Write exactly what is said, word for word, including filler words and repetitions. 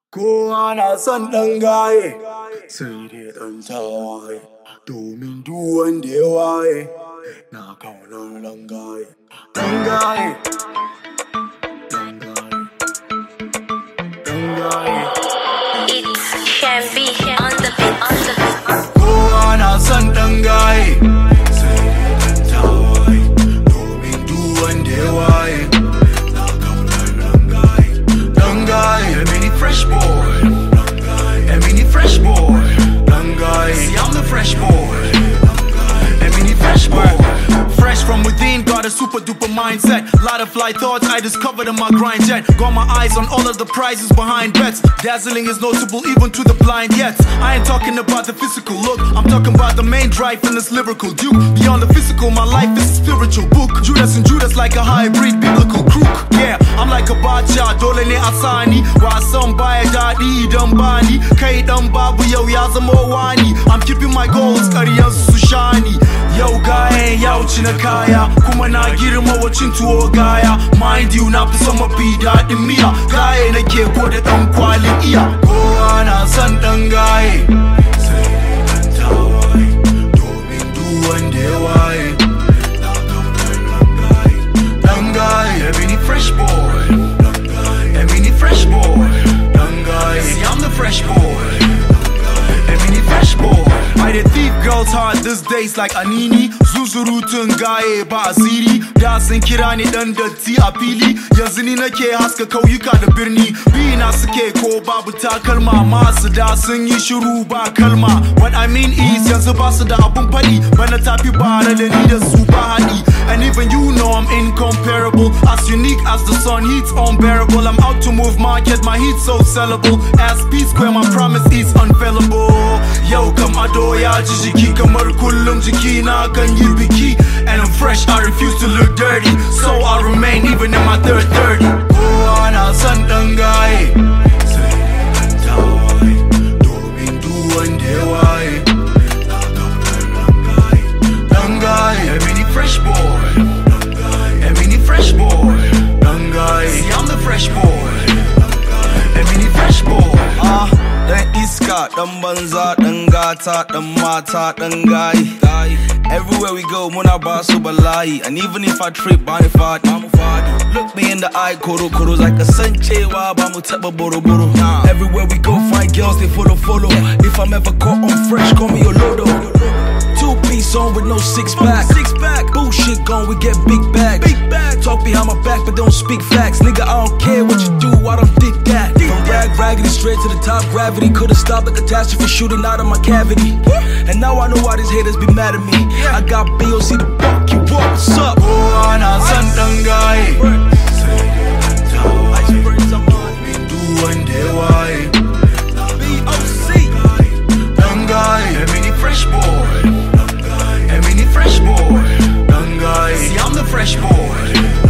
Kowa na son ɗan gaye, sai dai ɗan tawaye, domin duk wanda ya waye na kaunar ɗan gaye. Ɗan gaye, ɗan gaye, ɗan gaye. It's can be on the beat, on the beat. Kowa na son ɗan gaye, sai dai ɗan tawaye, domin duk wanda ya waye na kaunar ɗan gaye. Ɗan gaye, a mini fresh boy, a mini fresh boy, ɗan gaye. See, I'm the fresh boy, a mini fresh boy. Fresh from within, got a super duper mindset. Lot of fly thoughts I discovered in my grind jet. Got my eyes on all of the prizes behind bets. Dazzling is noticeable even to the blind yet. I ain't talking about the physical look, I'm talking about the main drive in this lyrical duke. Beyond the physical, my life is a spiritual book. Judas and Judas like a hybrid biblical crook. Yeah, I'm like a bacha, dole ne asani. Wasan baya daɗi idan bani. Kai dan babu yau ya zama wani. I'm keeping my goals, ƙaryan su shani. Yau gayen ya wuce na kaya, kuma na girma wacin tuwo gaya. Mind you, na fi son mafi daɗin miya. Gaye nake gode ɗan kwalin iya. Kowa na son ɗan gaye, sai dai ɗan tawaye, domin duk wanda ya waye na kaunar ɗan gaye. Ɗan gaye, a mini fresh boy, a mini fresh boy, ɗan gaye. See, I'm the fresh boy, a mini fresh boy. I the thief girls hard these days like Anini. Zuzurutun gaye ba asiri. Da sun kira ni dan datti a fili. Yanzu ni nake haska kauyuka da birni. Bina suke ko babu takalma. Masu da sun yi shiru ba kalma. What I mean is yanzu ba su da abun faɗi. Bana tafi bare da ni da su ba haɗi. And even you know I'm incomparable. As unique as the sun, heat's unbearable. I'm out to move market, my heat's so sellable. As P Square, my promise is unfailable. Yo, come ado ya ji jiki kamar kullum jiki na kan yi biki. And I'm fresh, I refuse to look dirty. So I remain even in my third thirty. Kowa na son ɗan gaye, sai dai ɗan tawaye, domin duk wanda ya waye na kaunar ɗan gaye. Ɗan gaye, a mini fresh boy, a mini fresh boy, ɗan gaye. See, I'm the fresh boy, a mini fresh boy. Ah, ɗan iska, ɗan banza, ɗan gata, ɗan mata, ɗan gaye. Everywhere we go, muna ba su bala'i. And even if I trip, ba ni faɗi. Look me in the eye, koro koro, like a san cewa ba mu taɓa boro boro. Everywhere we go, find girls, they follow follow. If I'm ever caught on fresh, call me Olodo. Two piece on with no six pack. Six pack. Bullshit gone, we get big bags. Big bag. Talk behind my back, but don't speak facts. Nigga, I don't care what you do, I don't dig that. From rag raggedy straight to the top, gravity could've stopped the catastrophe shooting out of my cavity. And now I know why these haters be mad at me. I got B O C the fuck you up. What's up? Kowa na son ɗan gaye, sai dai ɗan tawaye, domin duk wanda ya waye na kaunar ɗan gaye. Ɗan gaye, a mini fresh boy, a mini fresh boy, ɗan gaye. See, I'm the fresh boy.